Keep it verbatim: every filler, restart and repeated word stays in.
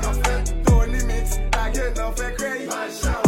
An fè, Tony Mix, ta gen nan fè krey.